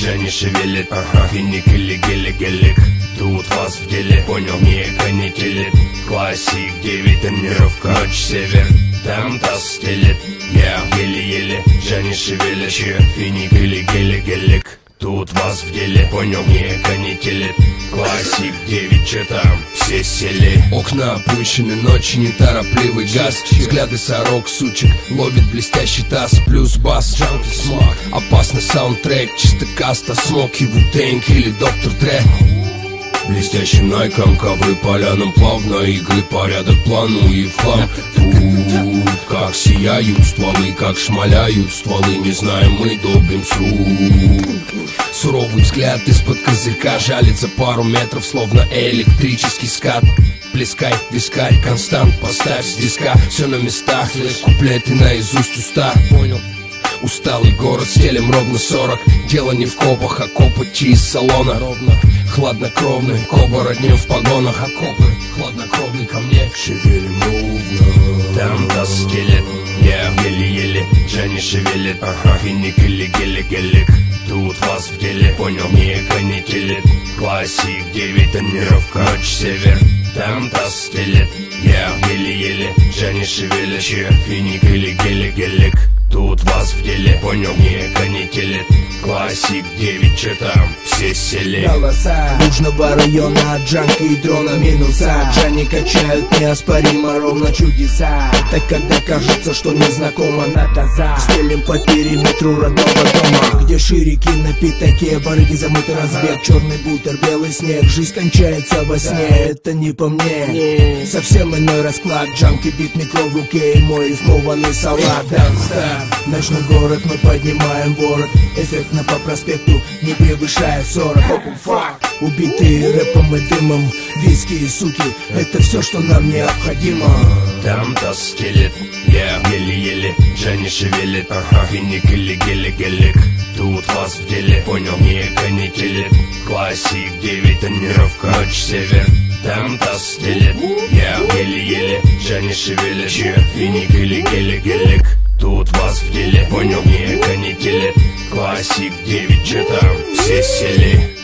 Джани шевелит, финик или гелик. Тут вас в деле, понял, не канителит. Классик 9, тренировка, ночь север. Там таз стелет, я еле-еле. Джани шевелит, финик или гелик. Тут вас в деле, понял, не канителит. Классик 9, че там, все сели. Окна опущены, ночи неторопливый газ. Взгляды сорок, сучек, ловит блестящий таз. Плюс бас, джанки, смак. Опасный саундтрек, чисто каста. Смоки, Ву-Тэнг или Доктор Дре. Блестящим найком, ковры полянам плавно. Игры, порядок, плану и в хлам. Тут как сияют стволы, как шмаляют стволы. Не знаем, мы долбим с рук. Суровый взгляд из-под козырька жалит за пару метров, словно электрический скат. Плескай, вискарь, констант, поставь с диска. Все на местах, куплеты наизусть уста. Понял? Усталый город, стелем ровно 40. Дело не в копах, а копоть из салона. Ровно, хладнокровный, коба роднем в погонах. Окопы, хладнокровный ко мне. Шевелим ровно. Там таз стелет, я еле-еле. Джани шевелит, финик или гелик. Тут вас в деле, понял, не канителит. Классик 9, тренировка, ночь север. Там таз стелет, я еле-еле. Джани шевелит, финик или гелик. Тут вас в деле, понял, не канителит. Классик 9, че там, все сели. Голоса Южного района, джанки и дрона минуса. Джани качают неоспоримо ровно чудеса. Так когда кажется, что незнакомо на таза. Стелим по периметру родного дома, где ширики на пятаке, барыги замытый разбег. Черный бутер, белый снег, жизнь кончается во сне. Это не по мне, совсем иной расклад. Джанки, бит, микро в руке и мой рифмованный салат. Ночной город, мы поднимаем ворот. Эффектно по проспекту, не превышая 40. Убитые рэпом и дымом, виски и суки, это все, что нам необходимо. Там таз стелет, я еле-еле. Джани шевелит, финик или гелик. Тут вас в деле, понял, не канителит. Классик 9, тренировка, ночь север. Там таз стелет, я еле-еле. Джани шевелит, финик или гелик. Тут вас в деле, понял, не канителит. Классик 9, че там, все сели.